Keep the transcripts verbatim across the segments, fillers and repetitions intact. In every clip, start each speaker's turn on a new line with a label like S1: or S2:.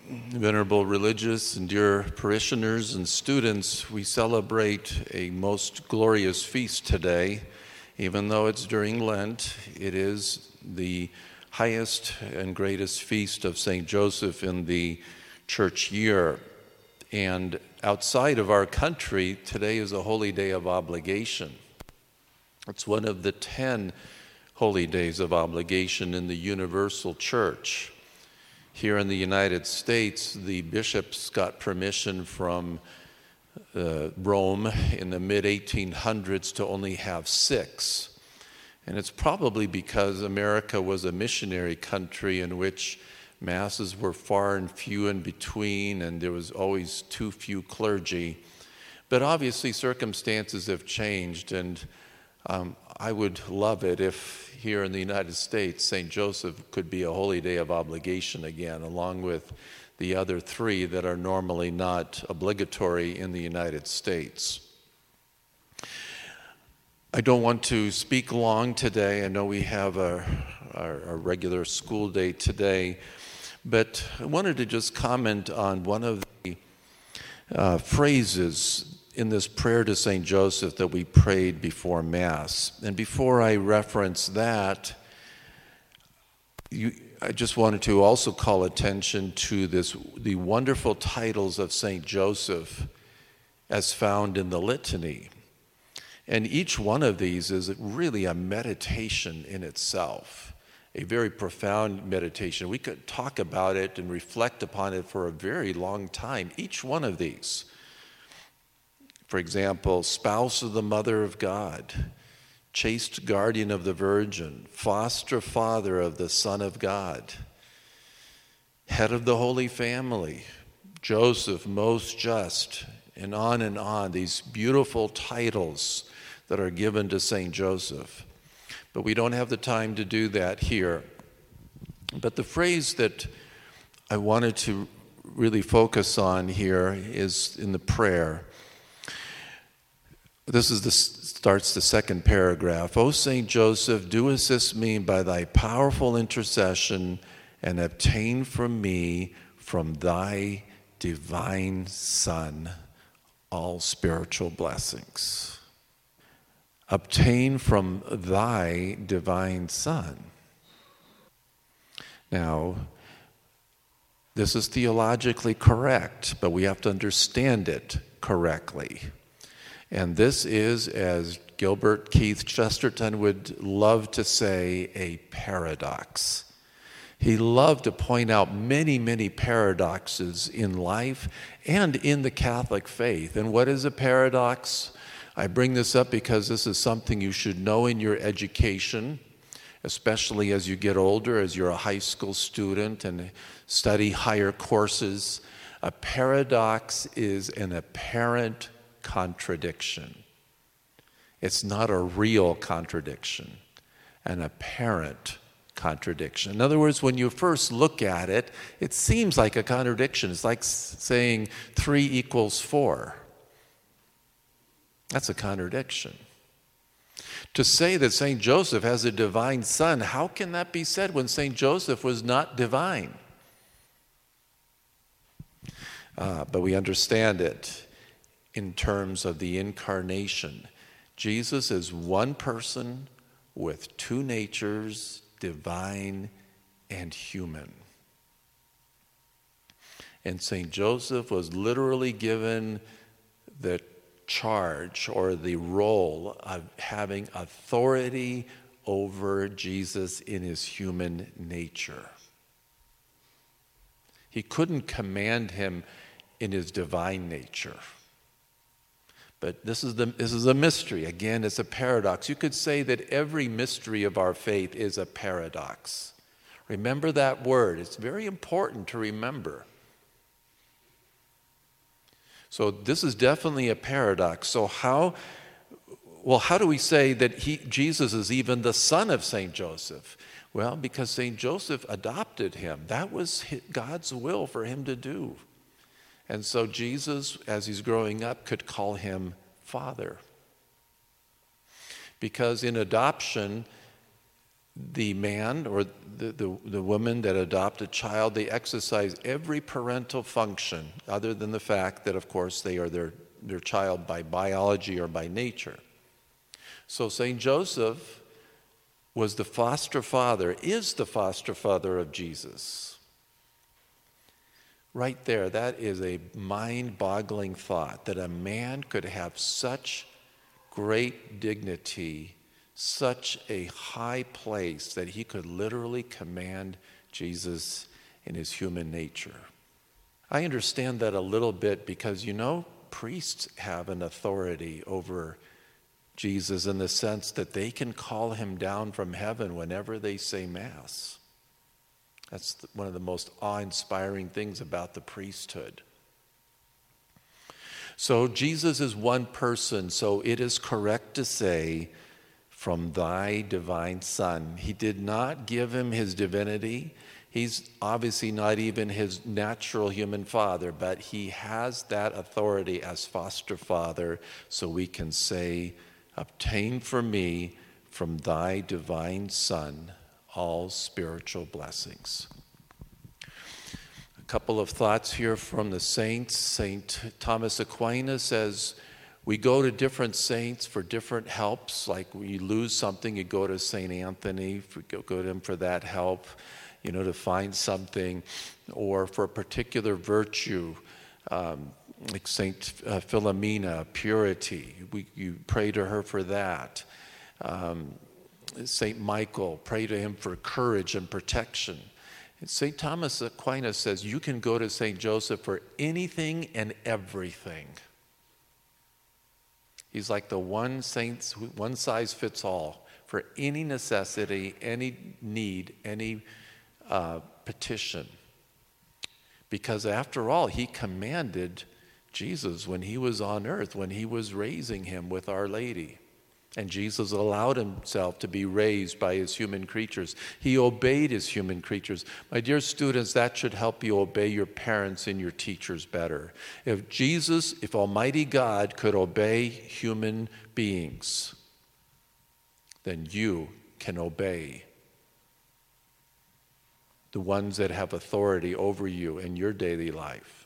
S1: Venerable religious and dear parishioners and students, we celebrate a most glorious feast today. Even though it's during Lent, it is the highest and greatest feast of Saint Joseph in the church year. And outside of our country, today is a holy day of obligation. It's one of the ten holy days of obligation in the universal church. Here in the United States, the bishops got permission from uh, Rome in the mid eighteen hundreds to only have six. And it's probably because America was a missionary country in which masses were far and few in between, and there was always too few clergy. But obviously circumstances have changed, and um, I would love it if here in the United States, Saint Joseph could be a holy day of obligation again, along with the other three that are normally not obligatory in the United States. I don't want to speak long today. I know we have our, our, our regular school day today, but I wanted to just comment on one of the uh, phrases in this prayer to Saint Joseph that we prayed before Mass. And before I reference that, you, I just wanted to also call attention to this, the wonderful titles of Saint Joseph as found in the litany. And each one of these is really a meditation in itself, a very profound meditation. We could talk about it and reflect upon it for a very long time, each one of these. For example, spouse of the Mother of God, chaste guardian of the Virgin, foster father of the Son of God, head of the Holy Family, Joseph, most just, and on and on, these beautiful titles that are given to Saint Joseph. But we don't have the time to do that here. But the phrase that I wanted to really focus on here is in the prayer. This is the, starts the second paragraph. O Saint Joseph, do assist me by thy powerful intercession and obtain from me, from thy divine Son, all spiritual blessings. Obtain from thy divine Son. Now, this is theologically correct, but we have to understand it correctly. And this is, as Gilbert Keith Chesterton would love to say, a paradox. He loved to point out many, many paradoxes in life and in the Catholic faith. And what is a paradox? I bring this up because this is something you should know in your education, especially as you get older, as you're a high school student and study higher courses. A paradox is an apparent contradiction. It's not a real contradiction, an apparent contradiction. In other words, when you first look at it, it seems like a contradiction. It's like saying three equals four. That's a contradiction. To say that Saint Joseph has a divine son, how can that be said when Saint Joseph was not divine? Uh, but we understand it in terms of the incarnation. Jesus is one person with two natures, divine and human. And Saint Joseph was literally given the charge or the role of having authority over Jesus in his human nature. He couldn't command him in his divine nature. But this is the this is a mystery. Again, it's a paradox. You could say that every mystery of our faith is a paradox. Remember that word. It's very important to remember. So this is definitely a paradox. So how, well, how do we say that he, Jesus is even the son of Saint Joseph? Well, because Saint Joseph adopted him. That was God's will for him to do. And so Jesus, as he's growing up, could call him Father. Because in adoption, the man or the, the, the woman that adopt a child, they exercise every parental function other than the fact that, of course, they are their, their child by biology or by nature. So Saint Joseph was the foster father, is the foster father of Jesus. Right there, that is a mind-boggling thought, that a man could have such great dignity, such a high place, that he could literally command Jesus in his human nature. I understand that a little bit because, you know, priests have an authority over Jesus in the sense that they can call him down from heaven whenever they say Mass. That's one of the most awe-inspiring things about the priesthood. So Jesus is one person, so it is correct to say, from thy divine Son. He did not give him his divinity. He's obviously not even his natural human father, but he has that authority as foster father, so we can say, obtain for me from thy divine Son all spiritual blessings. A couple of thoughts here from the saints. Saint Thomas Aquinas says, we go to different saints for different helps. Like when you lose something, you go to Saint Anthony, go to him for that help, you know, to find something, or for a particular virtue. Um, like Saint uh, Philomena, purity, we, you pray to her for that. Um, Saint Michael, pray to him for courage and protection. And Saint Thomas Aquinas says you can go to Saint Joseph for anything and everything. He's like the one saint, one size fits all for any necessity, any need, any uh, petition. Because after all, he commanded Jesus when he was on earth, when he was raising him with Our Lady. And Jesus allowed himself to be raised by his human creatures. He obeyed his human creatures. My dear students, that should help you obey your parents and your teachers better. If Jesus, if Almighty God could obey human beings, then you can obey the ones that have authority over you in your daily life.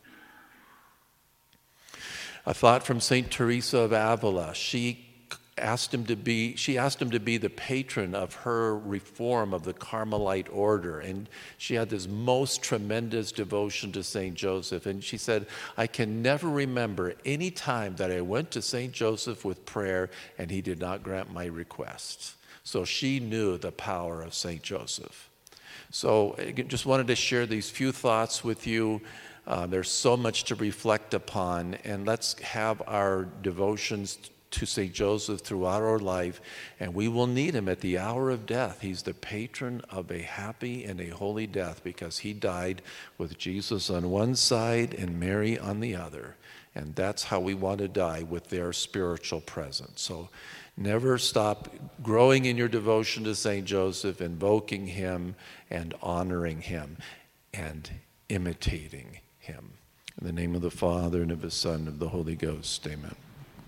S1: A thought from Saint Teresa of Avila. She asked him to be, she asked him to be the patron of her reform of the Carmelite order. And she had this most tremendous devotion to Saint Joseph. And she said, I can never remember any time that I went to Saint Joseph with prayer and he did not grant my request. So she knew the power of Saint Joseph. So I just wanted to share these few thoughts with you. Uh, there's so much to reflect upon, and let's have our devotions to Saint Joseph throughout our life, and we will need him at the hour of death. He's the patron of a happy and a holy death because he died with Jesus on one side and Mary on the other, and that's how we want to die, with their spiritual presence. So never stop growing in your devotion to Saint Joseph, invoking him and honoring him and imitating him. In the name of the Father, and of the Son, and of the Holy Ghost, amen.